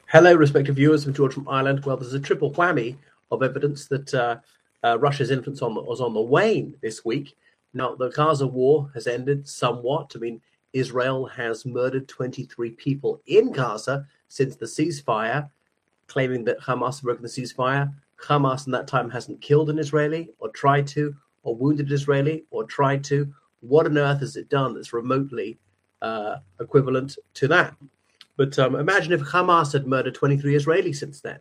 Hello, respective viewers. I'm George from Ireland. Well, there's a triple whammy of evidence that Russia's influence was on the wane this week. Now, the Gaza war has ended somewhat. I mean, Israel has murdered 23 people in Gaza since the ceasefire, claiming that Hamas has broken the ceasefire. Hamas in that time hasn't killed an Israeli or tried to, or wounded an Israeli or tried to. What on earth has it done that's remotely equivalent to that? But imagine if Hamas had murdered 23 Israelis since then.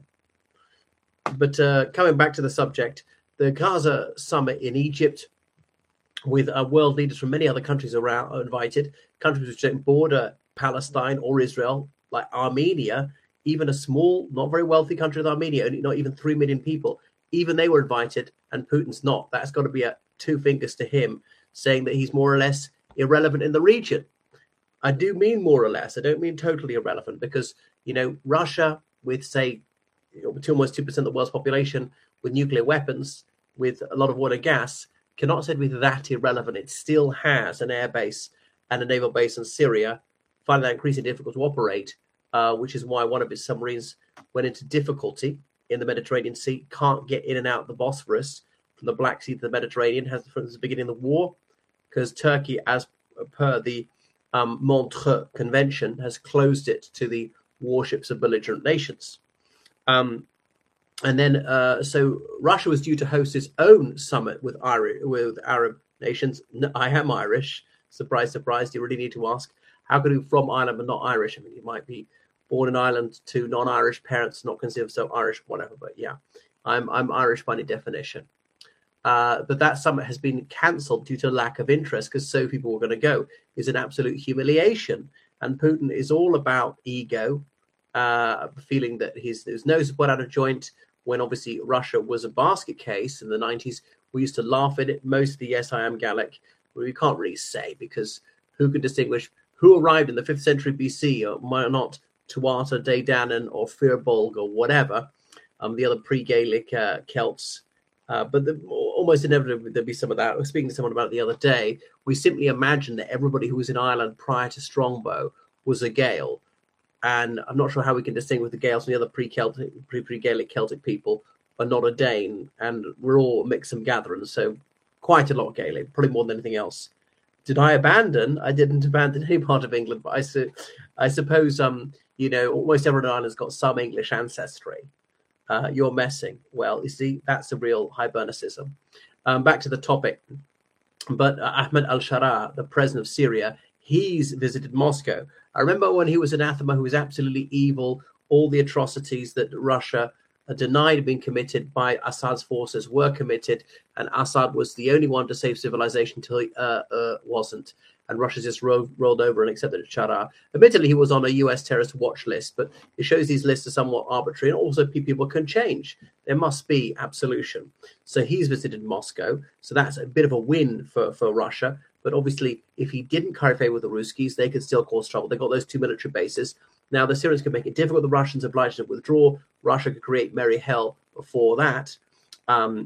But coming back to the subject, the Gaza summit in Egypt, with world leaders from many other countries around are invited, countries which don't border Palestine or Israel, like Armenia, even a small, not very wealthy country of Armenia, only not even 3 million people, even they were invited, and Putin's not. That's got to be two fingers to him, saying that he's more or less irrelevant in the region. I do mean more or less. I don't mean totally irrelevant because, Russia with, say, almost 2% of the world's population, with nuclear weapons, with a lot of oil and gas, cannot say to be that irrelevant. It still has an air base and a naval base in Syria, finding that increasingly difficult to operate, which is why one of its submarines went into difficulty in the Mediterranean Sea, can't get in and out the Bosphorus from the Black Sea to the Mediterranean, has since the beginning of the war, because Turkey, as per the Montreux Convention, has closed it to the warships of belligerent nations. And then, so Russia was due to host its own summit with Arab nations. I am Irish. Surprise, surprise. Do you really need to ask? How could you from Ireland but not Irish? I mean, you might be born in Ireland to non-Irish parents, not considered so Irish, whatever. But yeah, I'm Irish by definition. But that summit has been cancelled due to lack of interest because so people were going to go. Is an absolute humiliation. And Putin is all about ego, feeling that his nose is put out of joint when obviously Russia was a basket case in the 90s. We used to laugh at it. Mostly, yes, I am Gallic. But we can't really say because who can distinguish who arrived in the 5th century BC or might not Tuatha Dé Danann or Firbolg or whatever, the other pre-Gaelic Celts. But almost inevitably there'll be some of that. I was speaking to someone about it the other day. We simply imagined that everybody who was in Ireland prior to Strongbow was a Gael. And I'm not sure how we can distinguish the Gaels from the other pre-Gaelic Celtic people are not a Dane. And we're all mixed and gathering. So quite a lot of Gaelic, probably more than anything else. Did I abandon? I didn't abandon any part of England. But I suppose, almost everyone in Ireland's got some English ancestry. You're messing. Well, you see, that's a real Hibernicism. Back to the topic. But Ahmed al-Sharaa, the president of Syria, he's visited Moscow. I remember when he was anathema, who was absolutely evil, all the atrocities that Russia denied being committed by Assad's forces were committed, and Assad was the only one to save civilization until he wasn't. And Russia just rolled over and accepted Sharaa. Admittedly, he was on a US terrorist watch list, but it shows these lists are somewhat arbitrary, and also people can change. There must be absolution. So he's visited Moscow, so that's a bit of a win for Russia. But obviously, if he didn't curry favor with the Ruskies, they could still cause trouble. They've got those 2 military bases. Now, the Syrians could make it difficult. The Russians obliged to withdraw. Russia could create merry hell before that and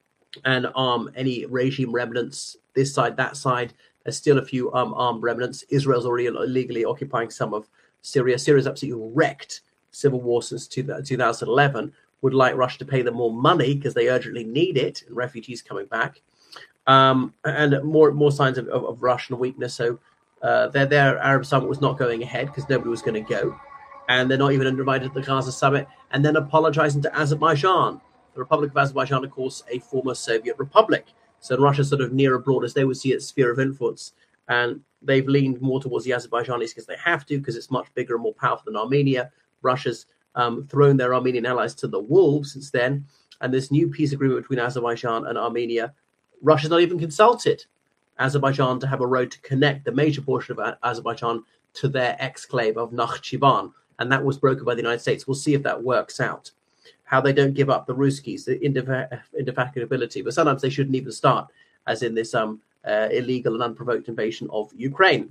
arm any regime remnants this side, that side. There's still a few armed remnants. Israel's already illegally occupying some of Syria. Syria's absolutely wrecked civil war since 2011. Would like Russia to pay them more money because they urgently need it, and refugees coming back. And more signs of Russian weakness. So their Arab summit was not going ahead because nobody was going to go. And they're not even invited to the Gaza summit. And then apologizing to Azerbaijan. The Republic of Azerbaijan, of course, a former Soviet republic. So Russia's sort of near abroad as they would see its sphere of influence. And they've leaned more towards the Azerbaijanis because they have to, because it's much bigger and more powerful than Armenia. Russia's thrown their Armenian allies to the wolves since then. And this new peace agreement between Azerbaijan and Armenia, Russia's not even consulted Azerbaijan to have a road to connect the major portion of Azerbaijan to their exclave of Nakhchivan. And that was brokered by the United States. We'll see if that works out. How they don't give up the Ruskies, the indefatigability. But sometimes they shouldn't even start, as in this illegal and unprovoked invasion of Ukraine.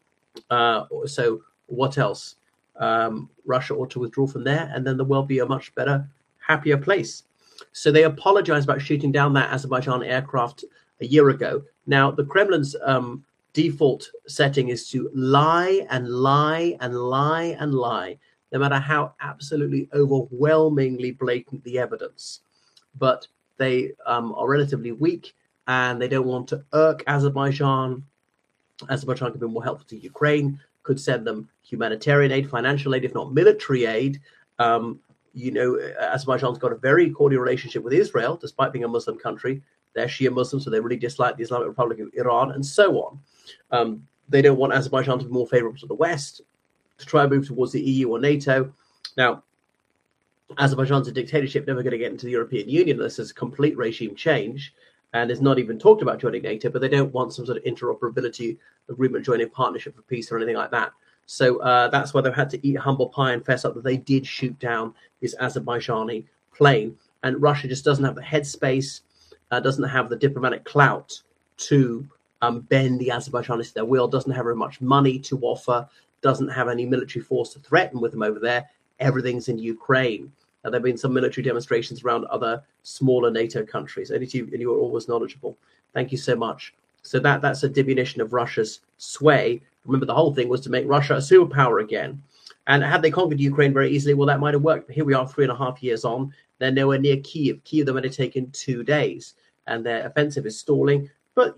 So what else? Russia ought to withdraw from there, and then the world be a much better, happier place. So they apologized about shooting down that Azerbaijan aircraft a year ago. Now, the Kremlin's default setting is to lie and lie and lie and lie. no matter how absolutely overwhelmingly blatant the evidence. But they are relatively weak, and they don't want to irk Azerbaijan. Azerbaijan could be more helpful to Ukraine, could send them humanitarian aid, financial aid, if not military aid. Azerbaijan's got a very cordial relationship with Israel, despite being a Muslim country. They're Shia Muslims, so they really dislike the Islamic Republic of Iran, and so on. They don't want Azerbaijan to be more favorable to the West, to try and move towards the EU or NATO. Now, Azerbaijan's a dictatorship, never going to get into the European Union unless there's a complete regime change, and is not even talked about joining NATO, but they don't want some sort of interoperability agreement, joining partnership for peace or anything like that. So that's why they've had to eat humble pie and fess up that they did shoot down this Azerbaijani plane. And Russia just doesn't have the headspace, doesn't have the diplomatic clout to bend the Azerbaijanis to their will, doesn't have very much money to offer, doesn't have any military force to threaten with them over there. Everything's in Ukraine. There have been some military demonstrations around other smaller NATO countries, and you are always knowledgeable. Thank you so much. So that's a diminution of Russia's sway. Remember, the whole thing was to make Russia a superpower again. And had they conquered Ukraine very easily, well, that might have worked. But here we are 3.5 years on. They're nowhere near Kyiv. Kyiv, they might have taken 2 days, and their offensive is stalling. But,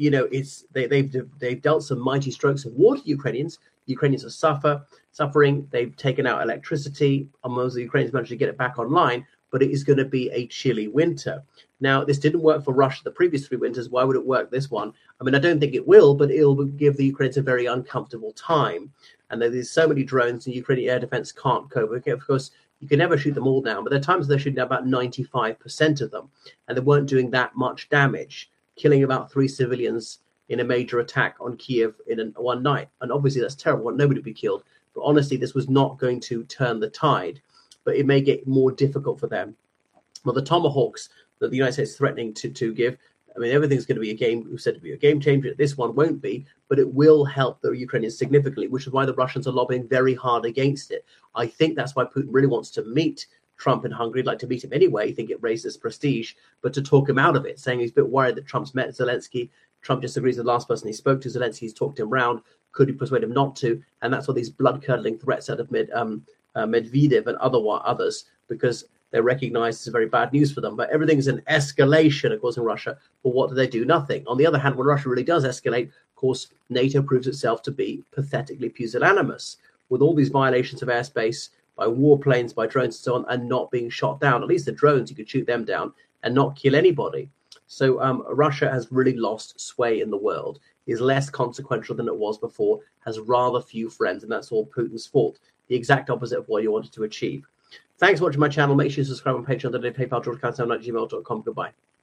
they've dealt some mighty strokes of war to Ukrainians. Ukrainians are suffering. They've taken out electricity. Most of the Ukrainians managed to get it back online, but it is going to be a chilly winter. Now, this didn't work for Russia the previous 3 winters. Why would it work this one? I mean, I don't think it will, but it'll give the Ukrainians a very uncomfortable time. And there's so many drones, and Ukrainian air defense can't cope. Okay, of course, you can never shoot them all down, but there are times they're shooting down about 95% of them, and they weren't doing that much damage, killing about 3 civilians in a major attack on Kyiv in one night. And obviously that's terrible. Nobody would be killed. But honestly, this was not going to turn the tide, but it may get more difficult for them. Well, the Tomahawks that the United States is threatening to give, I mean, everything's going to be said to be a game changer. This one won't be, but it will help the Ukrainians significantly, which is why the Russians are lobbying very hard against it. I think that's why Putin really wants to meet Trump in Hungary. He'd like to meet him anyway. I think it raises prestige, but to talk him out of it, saying he's a bit worried that Trump's met Zelensky. Trump disagrees with the last person he spoke to. Zelensky. He's talked him round. Could he persuade him not to? And that's all these blood-curdling threats out of Medvedev and others, because they recognize it's very bad news for them. But everything's an escalation, of course, in Russia. But what do? Nothing. On the other hand, when Russia really does escalate, of course, NATO proves itself to be pathetically pusillanimous, with all these violations of airspace by warplanes, by drones and so on, and not being shot down. At least the drones, you could shoot them down and not kill anybody. So Russia has really lost sway in the world, is less consequential than it was before, has rather few friends, and that's all Putin's fault. The exact opposite of what he wanted to achieve. Thanks for watching my channel. Make sure you subscribe on Patreon, PayPal, GeorgeCountdown@gmail.com. Goodbye.